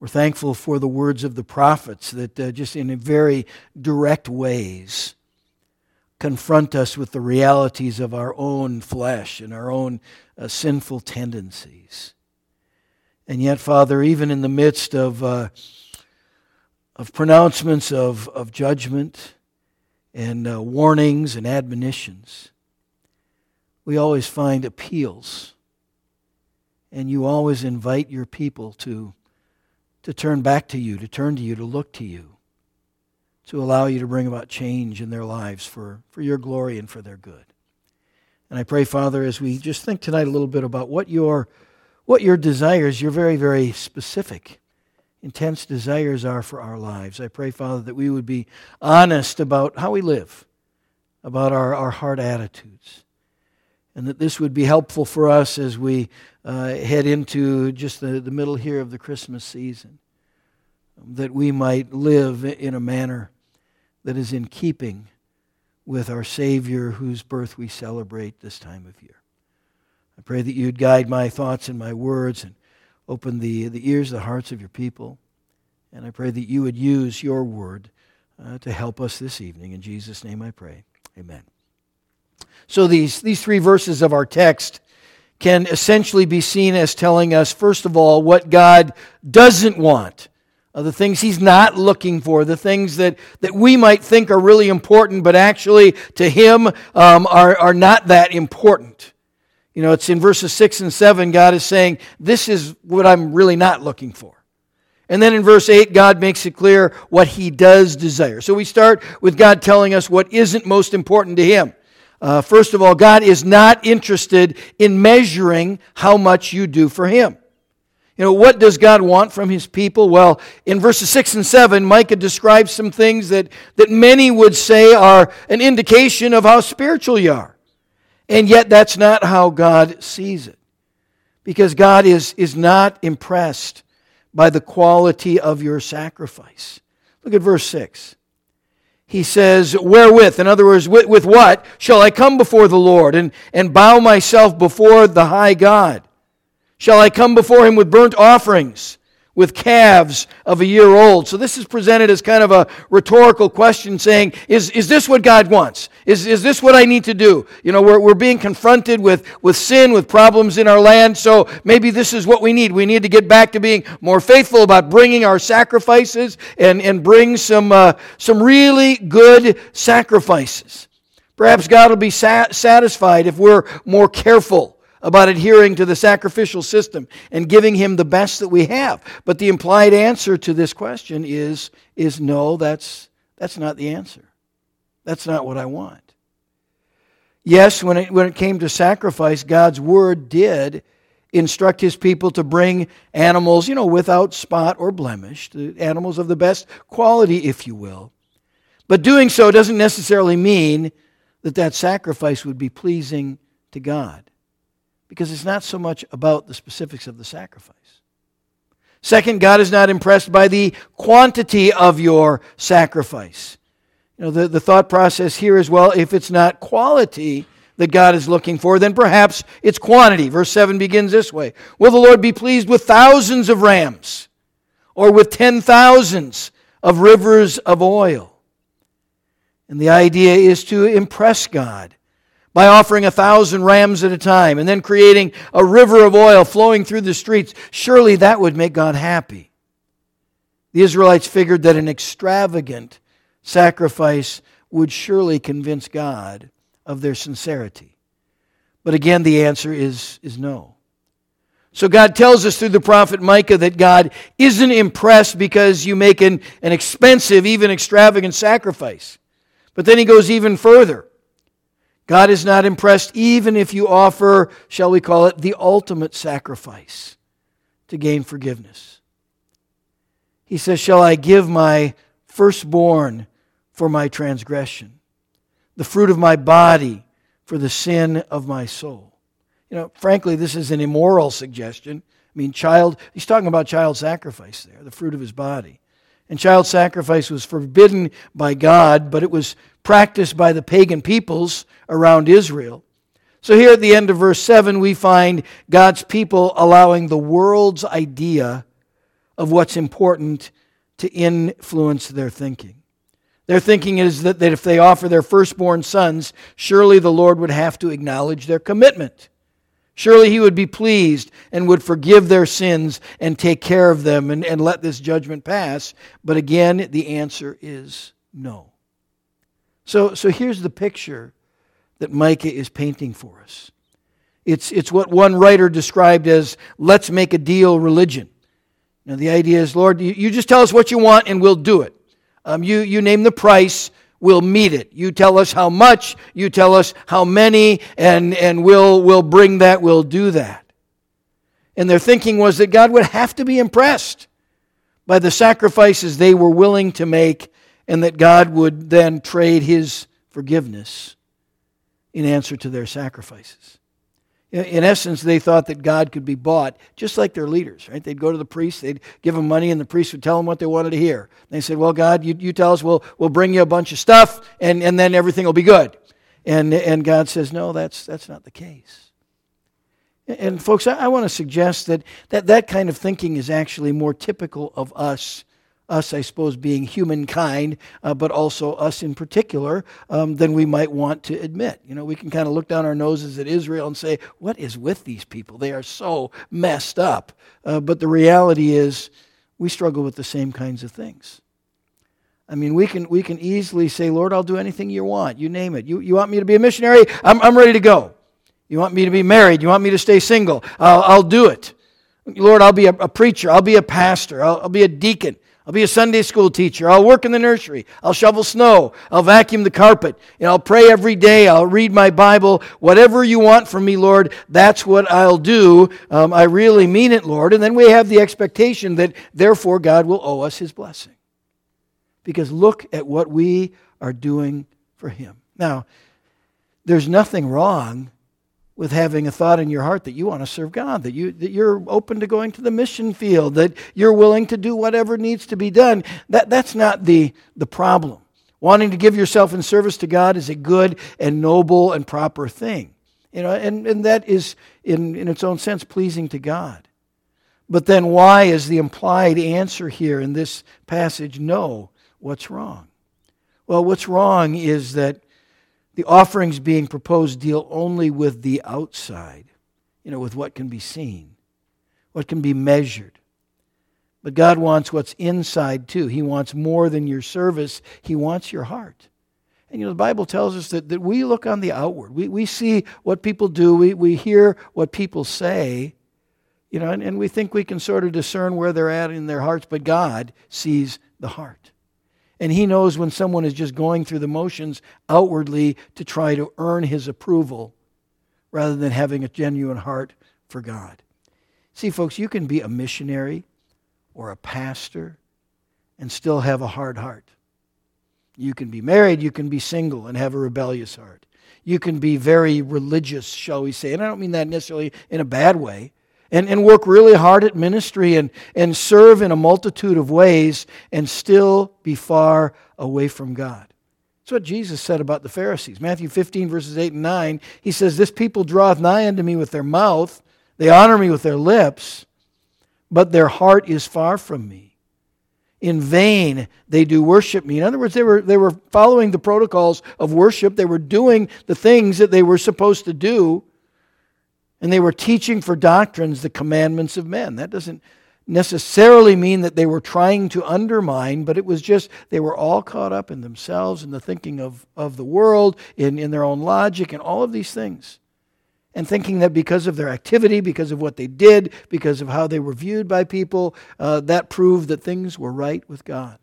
We're thankful for the words of the prophets that just in very direct ways confront us with the realities of our own flesh and our own sinful tendencies. And yet, Father, even in the midst of pronouncements of judgment and warnings and admonitions, we always find appeals. And you always invite your people to turn back to you, to turn to you, to look to you, to allow you to bring about change in their lives for your glory and for their good. And I pray, Father, as we just think tonight a little bit about what your desires, your very, very specific, intense desires are for our lives. I pray, Father, that we would be honest about how we live, about our heart attitudes, and that this would be helpful for us as we head into just the middle here of the Christmas season, that we might live in a manner that is in keeping with our Savior whose birth we celebrate this time of year. I pray that you'd guide my thoughts and my words and open the ears, the hearts of your people. And I pray that you would use your word to help us this evening. In Jesus' name I pray. Amen. So these three verses of our text can essentially be seen as telling us, first of all, what God doesn't want, the things He's not looking for, the things that we might think are really important, but actually to Him are not that important. You know, it's in verses 6 and 7, God is saying, this is what I'm really not looking for. And then in verse 8, God makes it clear what He does desire. So we start with God telling us what isn't most important to Him. First of all, God is not interested in measuring how much you do for Him. You know, what does God want from His people? Well, in verses 6 and 7, Micah describes some things that many would say are an indication of how spiritual you are. And yet that's not how God sees it. Because God is not impressed by the quality of your sacrifice. Look at verse 6. He says, wherewith, in other words, with what shall I come before the Lord and bow myself before the high God? Shall I come before Him with burnt offerings, with calves of a year old? So this is presented as kind of a rhetorical question saying, is this what God wants? Is this what I need to do? You know, we're being confronted with sin, with problems in our land, so maybe this is what we need. We need to get back to being more faithful about bringing our sacrifices and bring some really good sacrifices. Perhaps God will be satisfied if we're more careful about adhering to the sacrificial system and giving Him the best that we have. But the implied answer to this question is no, that's not the answer. That's not what I want. Yes, when it came to sacrifice, God's Word did instruct His people to bring animals, you know, without spot or blemish, the animals of the best quality, if you will. But doing so doesn't necessarily mean that sacrifice would be pleasing to God, because it's not so much about the specifics of the sacrifice. Second, God is not impressed by the quantity of your sacrifice. You know, the thought process here is, well, if it's not quality that God is looking for, then perhaps it's quantity. Verse 7 begins this way. Will the Lord be pleased with thousands of rams, or with 10,000s of rivers of oil? And the idea is to impress God by offering 1,000 rams at a time and then creating a river of oil flowing through the streets. Surely that would make God happy. The Israelites figured that an extravagant sacrifice would surely convince God of their sincerity. But again, the answer is no. So God tells us through the prophet Micah that God isn't impressed because you make an expensive, even extravagant sacrifice. But then He goes even further. God is not impressed even if you offer, shall we call it, the ultimate sacrifice to gain forgiveness. He says, shall I give my firstborn for my transgression, the fruit of my body for the sin of my soul? You know, frankly, this is an immoral suggestion. I mean, he's talking about child sacrifice there, the fruit of his body. And child sacrifice was forbidden by God, but it was practiced by the pagan peoples around Israel. So here at the end of verse 7, we find God's people allowing the world's idea of what's important to influence their thinking. Their thinking is that if they offer their firstborn sons, surely the Lord would have to acknowledge their commitment. Surely He would be pleased and would forgive their sins and take care of them and let this judgment pass. But again, the answer is no. So here's the picture that Micah is painting for us. It's what one writer described as, let's make a deal religion. Now the idea is, Lord, you just tell us what you want and we'll do it. You name the price, we'll meet it. You tell us how much, you tell us how many, and we'll bring that, we'll do that. And their thinking was that God would have to be impressed by the sacrifices they were willing to make, and that God would then trade His forgiveness in answer to their sacrifices. In essence, they thought that God could be bought, just like their leaders, right? They'd go to the priest, they'd give them money, and the priest would tell them what they wanted to hear. They said, well, God, you tell us, we'll bring you a bunch of stuff, and then everything will be good. And God says, no, that's not the case. And folks, I want to suggest that kind of thinking is actually more typical of us, I suppose, being humankind, but also us in particular, than we might want to admit. You know, we can kind of look down our noses at Israel and say, what is with these people? They are so messed up. But the reality is, we struggle with the same kinds of things. I mean, we can easily say, Lord, I'll do anything you want. You name it. You want me to be a missionary? I'm ready to go. You want me to be married? You want me to stay single? I'll do it. Lord, I'll be a preacher. I'll be a pastor. I'll be a deacon. I'll be a Sunday school teacher. I'll work in the nursery. I'll shovel snow. I'll vacuum the carpet. And I'll pray every day. I'll read my Bible. Whatever you want from me, Lord, that's what I'll do. I really mean it, Lord. And then we have the expectation that, therefore, God will owe us His blessing. Because look at what we are doing for Him. Now, there's nothing wrong with having a thought in your heart that you want to serve God, that you're open to going to the mission field, that you're willing to do whatever needs to be done. That's not the problem. Wanting to give yourself in service to God is a good and noble and proper thing. You know, and that is, in its own sense, pleasing to God. But then why is the implied answer here in this passage no? What's wrong? Well, what's wrong is that the offerings being proposed deal only with the outside, with what can be seen, what can be measured. But God wants what's inside too. He wants more than your service. He wants your heart. And the Bible tells us that we look on the outward. We see what people do. We hear what people say, and we think we can sort of discern where they're at in their hearts, but God sees the heart. And He knows when someone is just going through the motions outwardly to try to earn His approval rather than having a genuine heart for God. See, folks, you can be a missionary or a pastor and still have a hard heart. You can be married, you can be single and have a rebellious heart. You can be very religious, shall we say, and I don't mean that necessarily in a bad way, and work really hard at ministry and serve in a multitude of ways and still be far away from God. That's what Jesus said about the Pharisees. Matthew 15, verses 8 and 9, He says, "This people draweth nigh unto me with their mouth, they honor me with their lips, but their heart is far from me. In vain they do worship me." In other words, they were following the protocols of worship. They were doing the things that they were supposed to do. And they were teaching for doctrines the commandments of men. That doesn't necessarily mean that they were trying to undermine, but it was just they were all caught up in themselves and the thinking of the world, in their own logic and all of these things. And thinking that because of their activity, because of what they did, because of how they were viewed by people, that proved that things were right with God.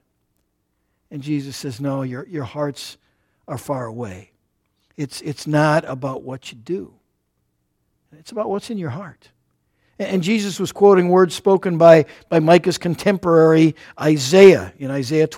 And Jesus says, no, your hearts are far away. It's not about what you do. It's about what's in your heart. And Jesus was quoting words spoken by Micah's contemporary Isaiah in Isaiah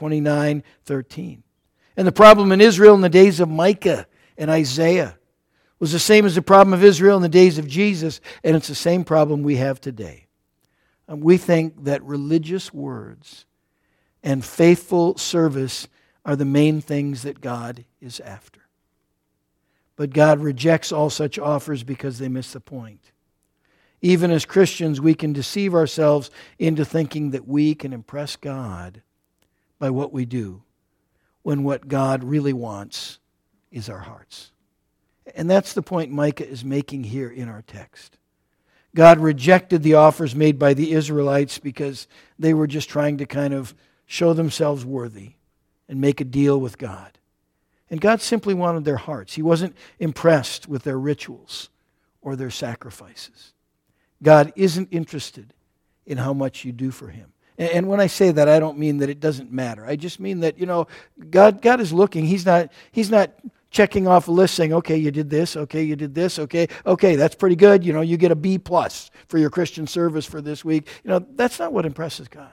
29:13. And the problem in Israel in the days of Micah and Isaiah was the same as the problem of Israel in the days of Jesus, and it's the same problem we have today. We think that religious words and faithful service are the main things that God is after. But God rejects all such offers because they miss the point. Even as Christians, we can deceive ourselves into thinking that we can impress God by what we do, when what God really wants is our hearts. And that's the point Micah is making here in our text. God rejected the offers made by the Israelites because they were just trying to kind of show themselves worthy and make a deal with God. And God simply wanted their hearts. He wasn't impressed with their rituals or their sacrifices. God isn't interested in how much you do for Him. And when I say that, I don't mean that it doesn't matter. I just mean that, God is looking. He's not checking off a list saying, okay, you did this, okay, you did this, okay, that's pretty good. You get a B+ for your Christian service for this week. That's not what impresses God.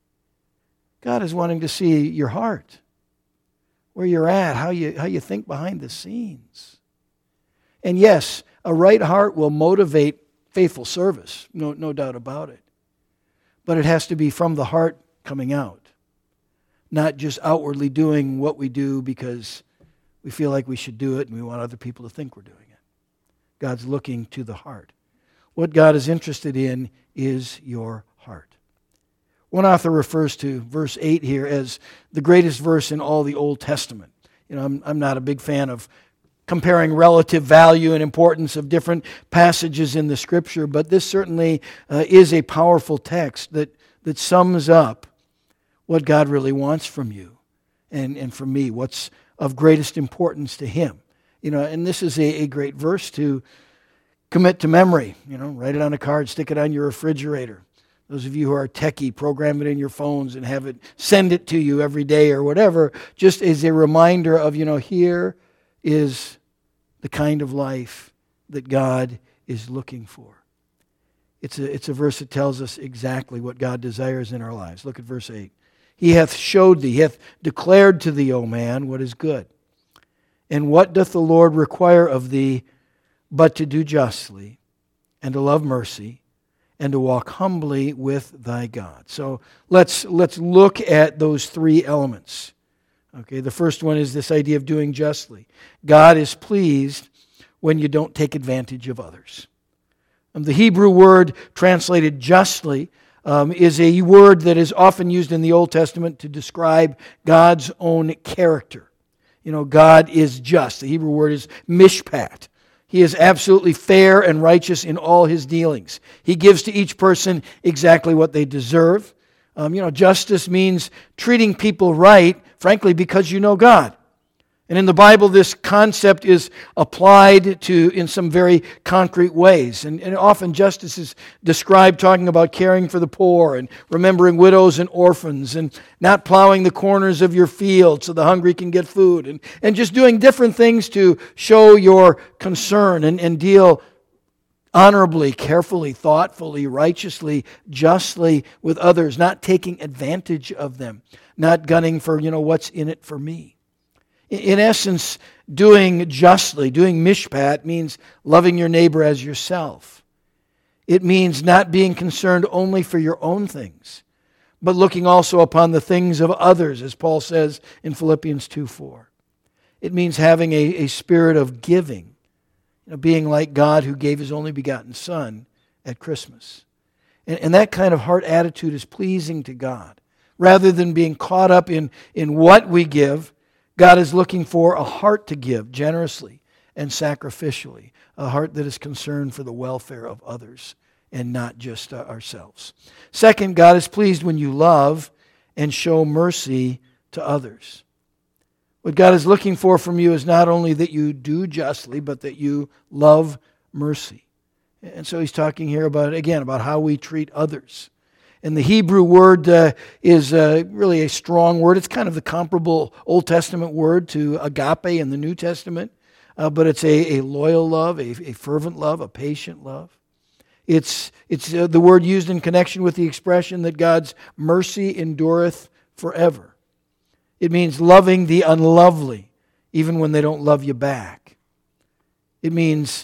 God is wanting to see your heart, where you're at, how you think behind the scenes. And yes, a right heart will motivate faithful service, no doubt about it. But it has to be from the heart coming out, not just outwardly doing what we do because we feel like we should do it and we want other people to think we're doing it. God's looking to the heart. What God is interested in is your heart. One author refers to verse 8 here as the greatest verse in all the Old Testament. I'm not a big fan of comparing relative value and importance of different passages in the Scripture, but this certainly is a powerful text that sums up what God really wants from you and from me, what's of greatest importance to Him. And this is a great verse to commit to memory. Write it on a card, stick it on your refrigerator. Those of you who are techie, program it in your phones and have it send it to you every day or whatever, just as a reminder of, here is the kind of life that God is looking for. It's a verse that tells us exactly what God desires in our lives. Look at verse 8. He hath showed thee, hath declared to thee, O man, what is good. And what doth the Lord require of thee but to do justly, and to love mercy, and to walk humbly with thy God? So let's look at those three elements. Okay, the first one is this idea of doing justly. God is pleased when you don't take advantage of others. The Hebrew word translated justly is a word that is often used in the Old Testament to describe God's own character. God is just. The Hebrew word is mishpat. He is absolutely fair and righteous in all His dealings. He gives to each person exactly what they deserve. Justice means treating people right, frankly, because you know God. And in the Bible, this concept is applied to in some very concrete ways. And often justice is described talking about caring for the poor and remembering widows and orphans and not plowing the corners of your field so the hungry can get food and just doing different things to show your concern and deal honorably, carefully, thoughtfully, righteously, justly with others, not taking advantage of them, not gunning for, what's in it for me. In essence, doing justly, doing mishpat, means loving your neighbor as yourself. It means not being concerned only for your own things, but looking also upon the things of others, as Paul says in Philippians 2:4. It means having a spirit of giving, being like God who gave His only begotten Son at Christmas. And that kind of heart attitude is pleasing to God. Rather than being caught up in what we give, God is looking for a heart to give generously and sacrificially, a heart that is concerned for the welfare of others and not just ourselves. Second, God is pleased when you love and show mercy to others. What God is looking for from you is not only that you do justly, but that you love mercy. And so He's talking here about how we treat others. And the Hebrew word is really a strong word. It's kind of the comparable Old Testament word to agape in the New Testament. But it's a loyal love, a fervent love, a patient love. It's the word used in connection with the expression that God's mercy endureth forever. It means loving the unlovely, even when they don't love you back. It means,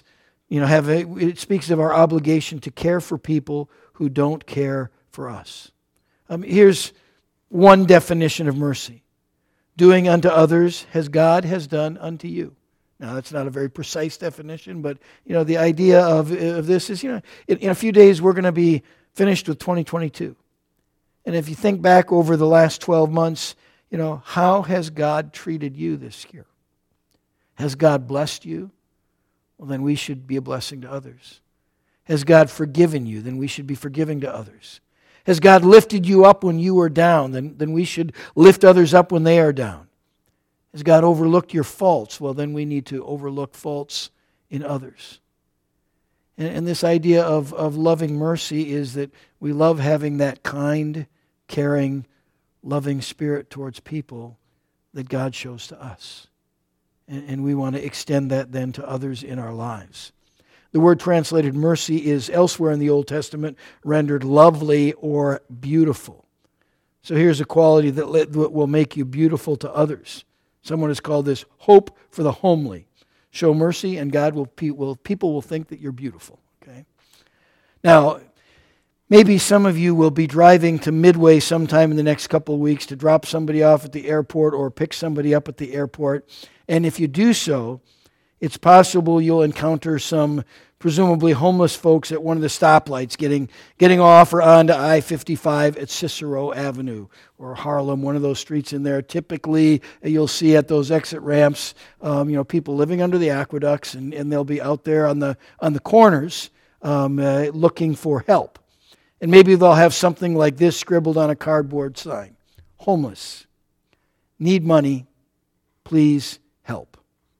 it speaks of our obligation to care for people who don't care for us. Here's one definition of mercy. Doing unto others as God has done unto you. Now, that's not a very precise definition, but, the idea of this is, in a few days we're going to be finished with 2022. And if you think back over the last 12 months, how has God treated you this year? Has God blessed you? Well, then we should be a blessing to others. Has God forgiven you? Then we should be forgiving to others. Has God lifted you up when you were down? Then we should lift others up when they are down. Has God overlooked your faults? Well, then we need to overlook faults in others. And this idea of loving mercy is that we love having that kind, caring, loving spirit towards people that God shows to us. And we want to extend that then to others in our lives. The word translated mercy is elsewhere in the Old Testament rendered lovely or beautiful. So here's a quality that will make you beautiful to others. Someone has called this hope for the homely. Show mercy and people will think that you're beautiful. Okay. Now, maybe some of you will be driving to Midway sometime in the next couple of weeks to drop somebody off at the airport or pick somebody up at the airport. And if you do so, it's possible you'll encounter some presumably homeless folks at one of the stoplights getting off or onto I-55 at Cicero Avenue or Harlem, one of those streets in there. Typically, you'll see at those exit ramps, people living under the aqueducts, and they'll be out there on the corners looking for help. And maybe they'll have something like this scribbled on a cardboard sign: homeless, need money, please help.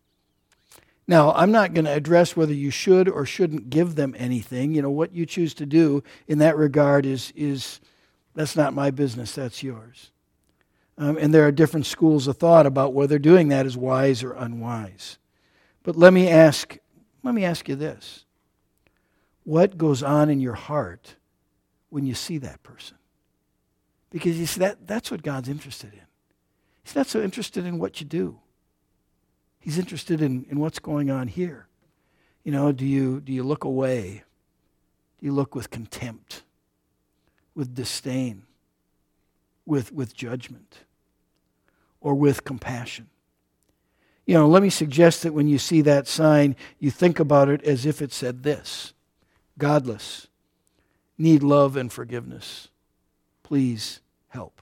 Now, I'm not going to address whether you should or shouldn't give them anything. What you choose to do in that regard is that's not my business, that's yours. And there are different schools of thought about whether doing that is wise or unwise. But let me ask you this. What goes on in your heart when you see that person? Because you see, that's what God's interested in. He's not so interested in what you do. He's interested in what's going on here. Do you look away? Do you look with contempt, with disdain, with judgment, or with compassion? Let me suggest that when you see that sign, you think about it as if it said this: godless, need love and forgiveness. Please help.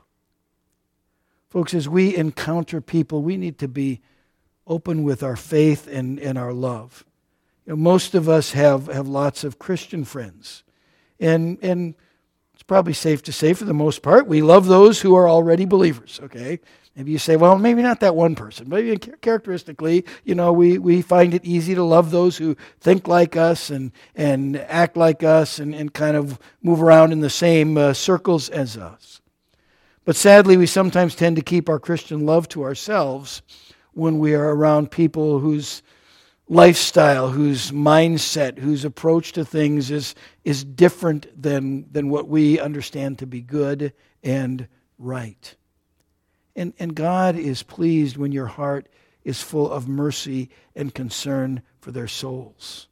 Folks, as we encounter people, we need to be open with our faith and our love. Most of us have lots of Christian friends. And it's probably safe to say, for the most part, we love those who are already believers, okay? Maybe you say, well, maybe not that one person. Maybe characteristically, we find it easy to love those who think like us and act like us and kind of move around in the same circles as us. But sadly, we sometimes tend to keep our Christian love to ourselves when we are around people whose lifestyle, whose mindset, whose approach to things is different than what we understand to be good and right. And God is pleased when your heart is full of mercy and concern for their souls.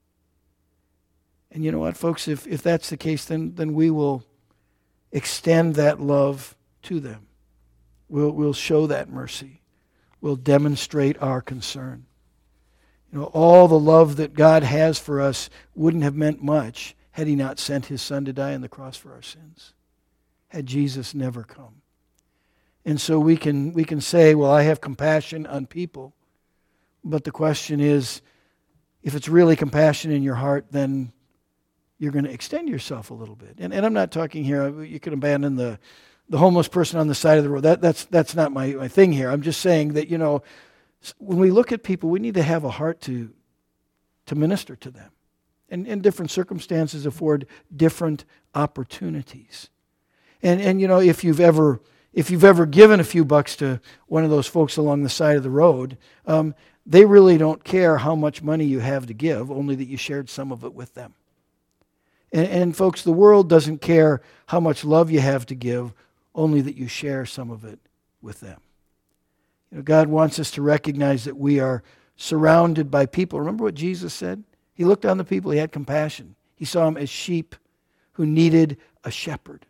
And you know what, folks? If that's the case, then we will extend that love to them. We'll show that mercy. We'll demonstrate our concern. All the love that God has for us wouldn't have meant much had He not sent His Son to die on the cross for our sins, had Jesus never come. And so we can say, well, I have compassion on people, but the question is, if it's really compassion in your heart, then you're going to extend yourself a little bit. And I'm not talking here, you can abandon the homeless person on the side of the road. That's not my thing here. I'm just saying that, when we look at people, we need to have a heart to minister to them. And different circumstances afford different opportunities. And if you've ever given a few bucks to one of those folks along the side of the road, they really don't care how much money you have to give, only that you shared some of it with them. And folks, the world doesn't care how much love you have to give, only that you share some of it with them. God wants us to recognize that we are surrounded by people. Remember what Jesus said? He looked on the people, He had compassion. He saw them as sheep who needed a shepherd.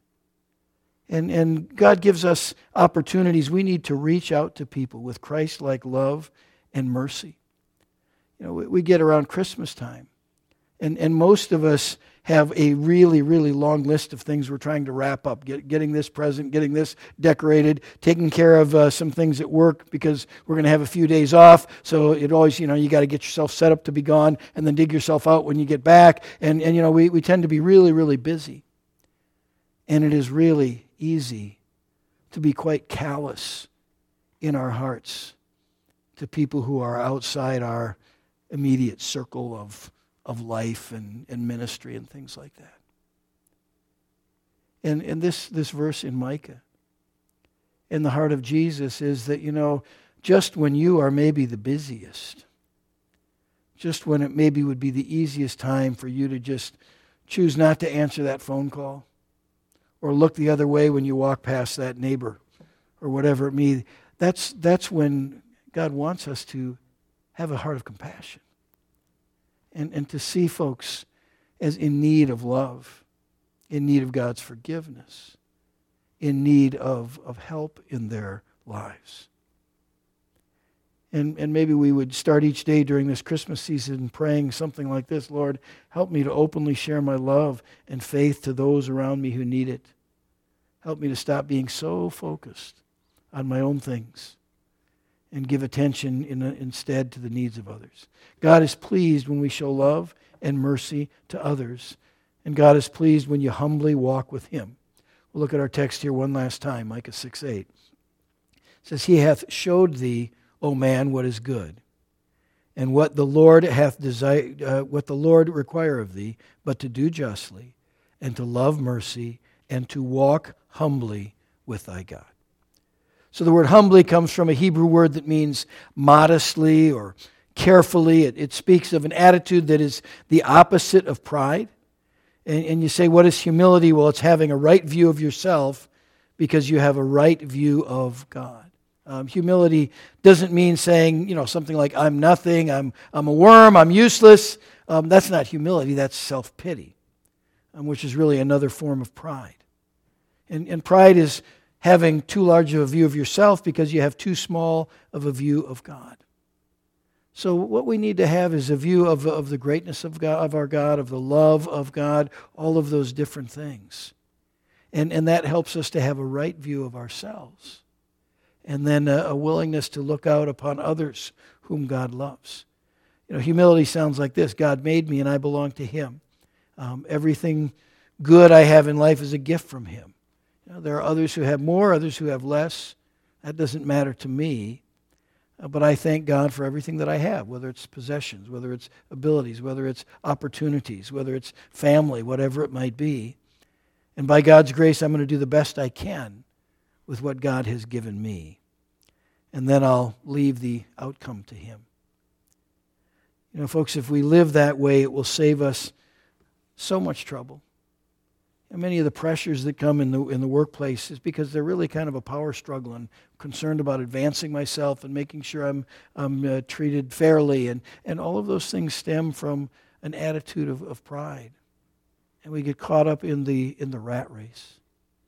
And God gives us opportunities. We need to reach out to people with Christ-like love and mercy. We get around Christmas time, and most of us have a really, really long list of things we're trying to wrap up, getting this present, getting this decorated, taking care of some things at work because we're going to have a few days off. So it always, you got to get yourself set up to be gone and then dig yourself out when you get back. And we tend to be really, really busy. And it is really easy to be quite callous in our hearts to people who are outside our immediate circle of life and ministry and things like that. And this verse in Micah, in the heart of Jesus, is that, just when you are maybe the busiest, just when it maybe would be the easiest time for you to just choose not to answer that phone call or look the other way when you walk past that neighbor or whatever it may be, that's when God wants us to have a heart of compassion. And to see folks as in need of love, in need of God's forgiveness, in need of help in their lives. And maybe we would start each day during this Christmas season praying something like this: Lord, help me to openly share my love and faith to those around me who need it. Help me to stop being so focused on my own things and give attention instead to the needs of others. God is pleased when we show love and mercy to others, and God is pleased when you humbly walk with Him. We'll look at our text here one last time, Micah 6:8. It says, He hath showed thee, O man, what is good, and what the Lord hath desired, what the Lord require of thee, but to do justly, and to love mercy, and to walk humbly with thy God. So the word humbly comes from a Hebrew word that means modestly or carefully. It speaks of an attitude that is the opposite of pride. And you say, what is humility? Well, it's having a right view of yourself because you have a right view of God. Humility doesn't mean saying, something like, I'm nothing, I'm a worm, I'm useless. That's not humility, that's self-pity, which is really another form of pride. And pride is having too large of a view of yourself because you have too small of a view of God. So what we need to have is a view of the greatness of God, of our God, of the love of God, all of those different things. And that helps us to have a right view of ourselves. And then a willingness to look out upon others whom God loves. Humility sounds like this: God made me and I belong to Him. Everything good I have in life is a gift from Him. There are others who have more, others who have less. That doesn't matter to me. But I thank God for everything that I have, whether it's possessions, whether it's abilities, whether it's opportunities, whether it's family, whatever it might be. And by God's grace, I'm going to do the best I can with what God has given me. And then I'll leave the outcome to Him. Folks, if we live that way, it will save us so much trouble. And many of the pressures that come in the workplace is because they're really kind of a power struggle and concerned about advancing myself and making sure I'm treated fairly. And all of those things stem from an attitude of pride. And we get caught up in the rat race.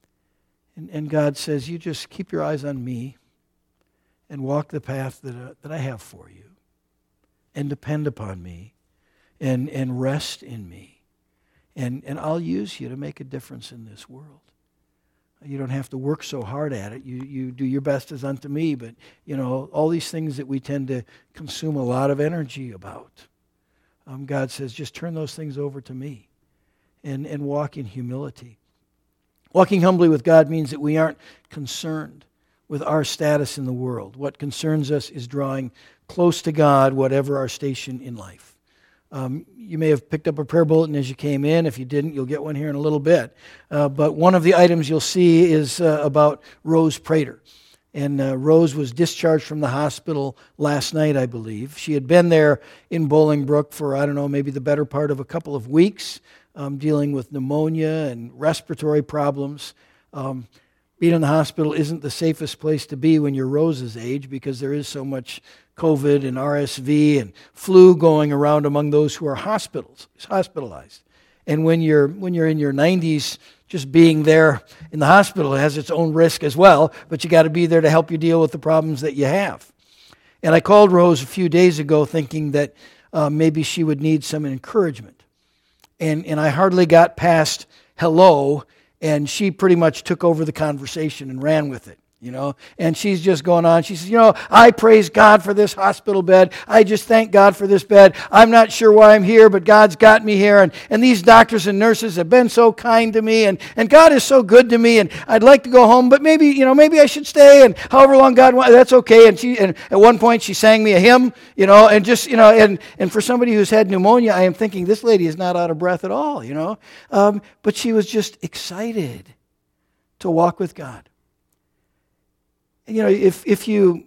And God says, you just keep your eyes on me and walk the path that I have for you. And depend upon me and rest in me. And I'll use you to make a difference in this world. You don't have to work so hard at it. You do your best as unto me, but, all these things that we tend to consume a lot of energy about. God says, just turn those things over to me and walk in humility. Walking humbly with God means that we aren't concerned with our status in the world. What concerns us is drawing close to God, whatever our station in life. You may have picked up a prayer bulletin as you came in. If you didn't, you'll get one here in a little bit. But one of the items you'll see is about Rose Prater. And Rose was discharged from the hospital last night, I believe. She had been there in Bolingbrook for, maybe the better part of a couple of weeks, dealing with pneumonia and respiratory problems. Being in the hospital isn't the safest place to be when you're Rose's age because there is so much COVID and RSV and flu going around among those who are hospitalized. And when you're in your 90s, just being there in the hospital has its own risk as well, but you got to be there to help you deal with the problems that you have. And I called Rose a few days ago thinking that maybe she would need some encouragement. And I hardly got past hello, and she pretty much took over the conversation and ran with it. And she's just going on. She says, I praise God for this hospital bed. I just thank God for this bed. I'm not sure why I'm here, but God's got me here. And these doctors and nurses have been so kind to me. And God is so good to me. And I'd like to go home, but maybe I should stay. And however long God wants, that's okay. And at one point she sang me a hymn, and for somebody who's had pneumonia, I am thinking this lady is not out of breath at all, But she was just excited to walk with God. If you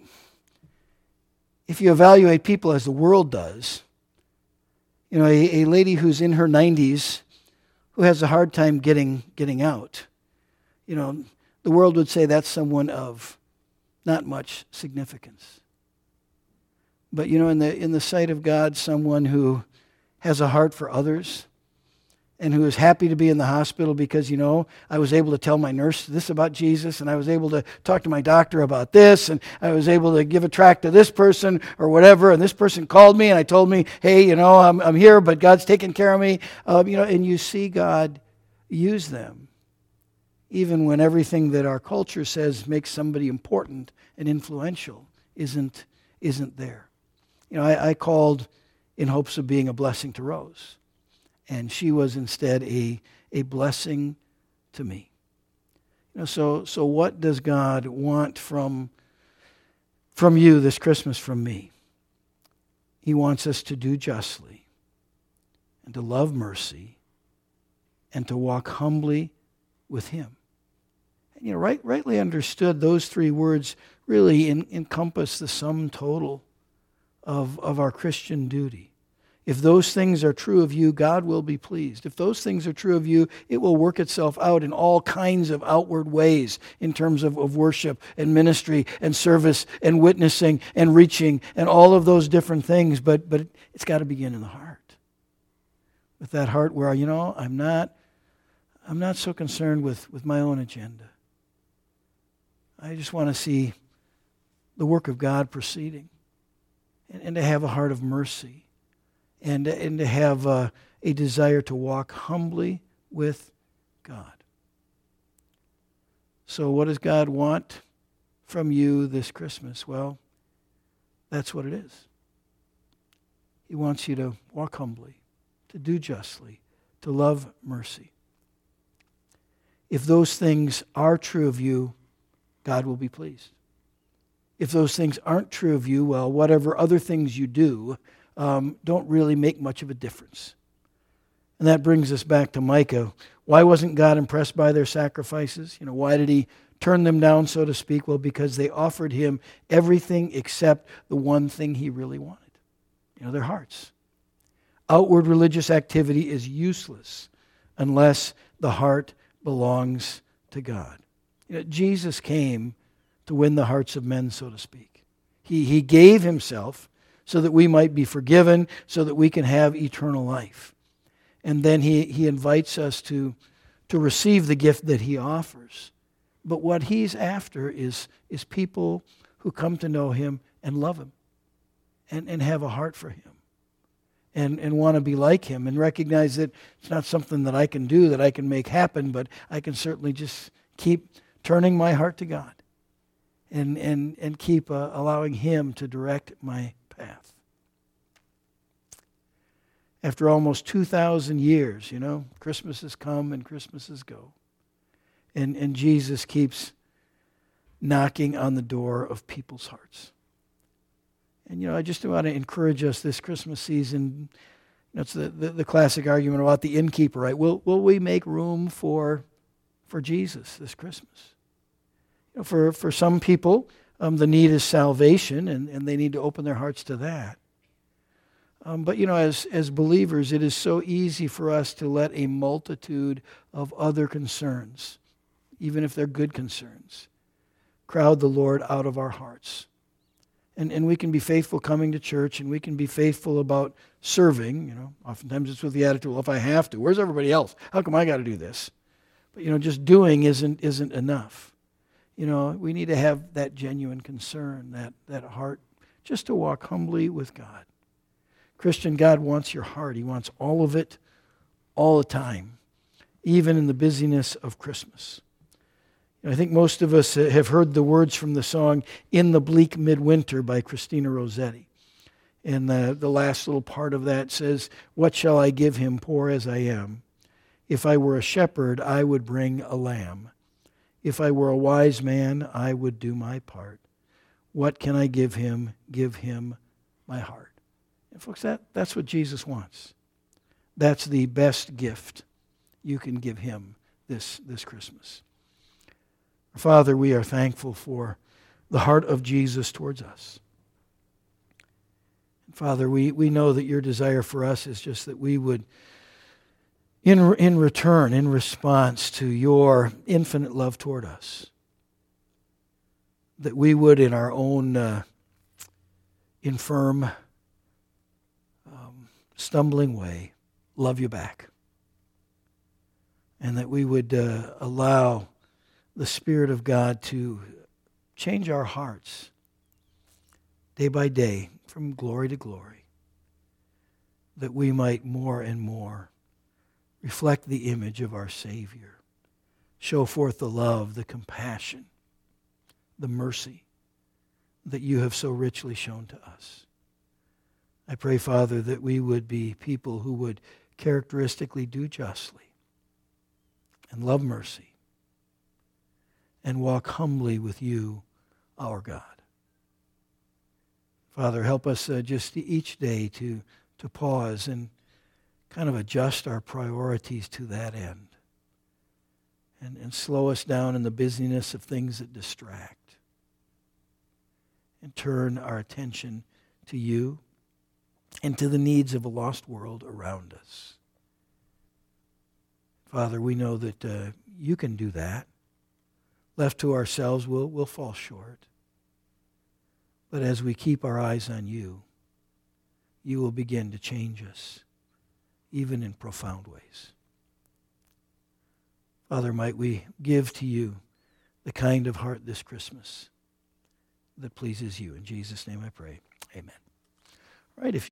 evaluate people as the world does, a lady who's in her 90s who has a hard time getting out, the world would say that's someone of not much significance. But in the sight of God, someone who has a heart for others, and who is happy to be in the hospital because, I was able to tell my nurse this about Jesus, and I was able to talk to my doctor about this, and I was able to give a tract to this person or whatever, and this person called me and I told me, hey, I'm here, but God's taking care of me. And you see God use them, even when everything that our culture says makes somebody important and influential isn't there. I called in hopes of being a blessing to Rose. And she was instead a blessing to me. So what does God want from you this Christmas, from me? He wants us to do justly, and to love mercy, and to walk humbly with Him. And rightly understood, those three words really encompass the sum total of our Christian duty. If those things are true of you, God will be pleased. If those things are true of you, it will work itself out in all kinds of outward ways in terms of worship and ministry and service and witnessing and reaching and all of those different things. But it's got to begin in the heart. With that heart where, I'm not so concerned with my own agenda. I just want to see the work of God proceeding and to have a heart of mercy. And to have a desire to walk humbly with God. So what does God want from you this Christmas? Well, that's what it is. He wants you to walk humbly, to do justly, to love mercy. If those things are true of you, God will be pleased. If those things aren't true of you, well, whatever other things you do, don't really make much of a difference. And that brings us back to Micah. Why wasn't God impressed by their sacrifices? Why did He turn them down, so to speak? Well, because they offered Him everything except the one thing He really wanted. Their hearts. Outward religious activity is useless unless the heart belongs to God. Jesus came to win the hearts of men, so to speak. He gave Himself so that we might be forgiven, so that we can have eternal life. And then He invites us to receive the gift that He offers. But what He's after is people who come to know Him and love Him and have a heart for Him and want to be like Him and recognize that it's not something that I can do, that I can make happen, but I can certainly just keep turning my heart to God and keep allowing Him to direct my path. After almost 2,000 years, Christmases come and Christmases go. And Jesus keeps knocking on the door of people's hearts. And, I just want to encourage us this Christmas season. It's the classic argument about the innkeeper, right? Will we make room for Jesus this Christmas? For some people, the need is salvation, and they need to open their hearts to that. But, as believers, it is so easy for us to let a multitude of other concerns, even if they're good concerns, crowd the Lord out of our hearts. And we can be faithful coming to church, and we can be faithful about serving. Oftentimes it's with the attitude, well, if I have to, where's everybody else? How come I got to do this? But, just doing isn't enough. We need to have that genuine concern, that heart, just to walk humbly with God. Christian, God wants your heart. He wants all of it, all the time, even in the busyness of Christmas. I think most of us have heard the words from the song "In the Bleak Midwinter" by Christina Rossetti. And the last little part of that says, "What shall I give him, poor as I am? If I were a shepherd, I would bring a lamb. If I were a wise man, I would do my part. What can I give him? Give him my heart." And folks, that's what Jesus wants. That's the best gift you can give him this Christmas. Father, we are thankful for the heart of Jesus towards us. Father, we know that your desire for us is just that we would, in return, in response to your infinite love toward us, that we would, in our own infirm, stumbling way, love you back. And that we would allow the Spirit of God to change our hearts day by day from glory to glory, that we might more and more reflect the image of our Savior, show forth the love, the compassion, the mercy that you have so richly shown to us. I pray, Father, that we would be people who would characteristically do justly and love mercy and walk humbly with you, our God. Father, help us just each day to pause and kind of adjust our priorities to that end and slow us down in the busyness of things that distract and turn our attention to you and to the needs of a lost world around us. Father, we know that you can do that. Left to ourselves, we'll fall short. But as we keep our eyes on you, you will begin to change us, even in profound ways. Father, might we give to you the kind of heart this Christmas that pleases you. In Jesus' name I pray. Amen. All right, if